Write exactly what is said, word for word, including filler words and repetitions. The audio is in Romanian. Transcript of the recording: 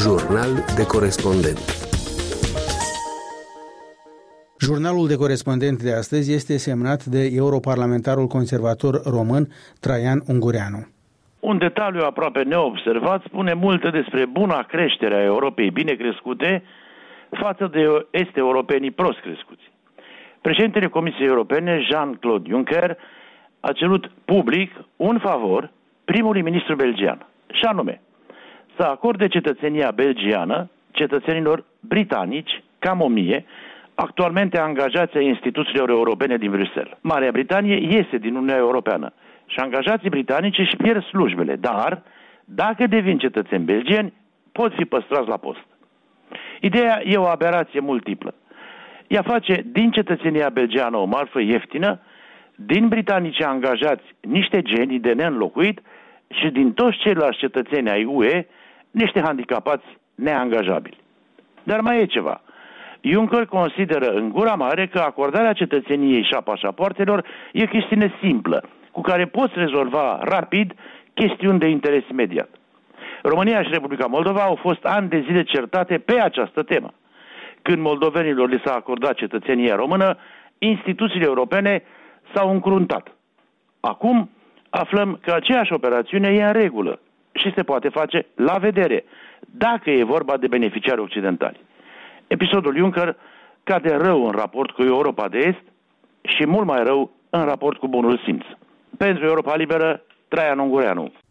Jurnal de corespondent. Jurnalul de corespondent de astăzi este semnat de europarlamentarul conservator român Traian Ungureanu. Un detaliu aproape neobservat spune multe despre buna creștere a Europei bine crescute față de est-europenii prost crescuți. Președintele Comisiei Europene, Jean-Claude Juncker, a cerut public un favor primului ministru belgian, și anume să acorde cetățenia belgiană cetățenilor britanici, cam o mie, actualmente angajați ai instituțiilor europene din Bruxelles. Marea Britanie iese din Uniunea Europeană și angajații britanici își pierd slujbele, dar dacă devin cetățeni belgieni, pot fi păstrați la post. Ideea e o aberație multiplă. Ea face din cetățenia belgeană o marfă ieftină, din britanici angajați niște genii de neînlocuit și din toți ceilalți cetățeni ai U E niște handicapați neangajabili. Dar mai e ceva. Juncker consideră în gura mare că acordarea cetățeniei și a pașapoartelor e o chestiune simplă, cu care poți rezolva rapid chestiuni de interes imediat. România și Republica Moldova au fost ani de zile certate pe această temă. Când moldovenilor li s-a acordat cetățenia română, instituțiile europene s-au încruntat. Acum aflăm că aceeași operațiune e în regulă și se poate face la vedere, dacă e vorba de beneficiari occidentali. Episodul Juncker cade rău în raport cu Europa de Est și mult mai rău în raport cu bunul simț. Pentru Europa Liberă, Traian Ungureanu.